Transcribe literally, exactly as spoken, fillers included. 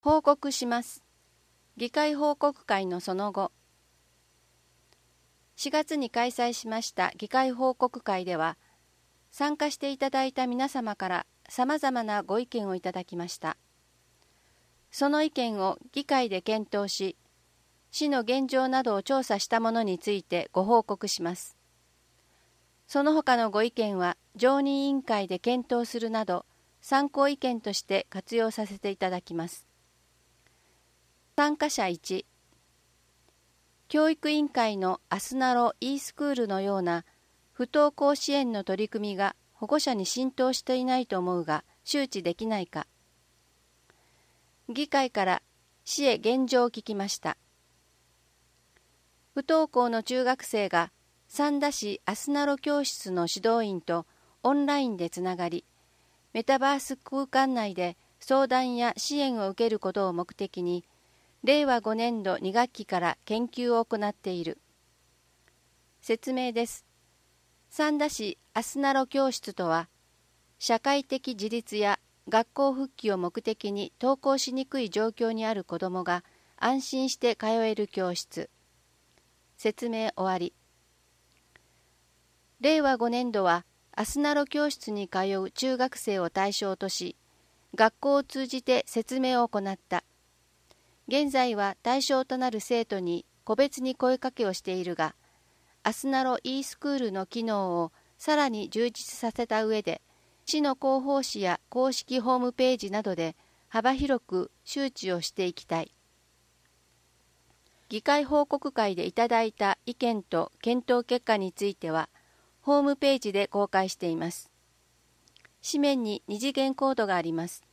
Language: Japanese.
報告します。議会報告会のその後。しがつに開催しました議会報告会では、参加していただいた皆様から様々なご意見をいただきました。その意見を議会で検討し、市の現状などを調査したものについてご報告します。その他のご意見は常任委員会で検討するなど、参考意見として活用させていただきます。参加者いち、教育委員会のアスナロ e スクールのような不登校支援の取り組みが保護者に浸透していないと思うが周知できないか。議会から市へ現状を聞きました。不登校の中学生が三田市アスナロ教室の指導員とオンラインでつながり、メタバース空間内で相談や支援を受けることを目的に、れいわごねんどに学期から研究を行っている。説明です。三田市アスナロ教室とは、社会的自立や学校復帰を目的に登校しにくい状況にある子どもが安心して通える教室。説明終わり。れいわごねんどはアスナロ教室に通う中学生を対象とし、学校を通じて説明を行った。現在は対象となる生徒に個別に声かけをしているが、アスナロ e スクールの機能をさらに充実させた上で、市の広報誌や公式ホームページなどで幅広く周知をしていきたい。議会報告会でいただいた意見と検討結果については、ホームページで公開しています。紙面に二次元コードがあります。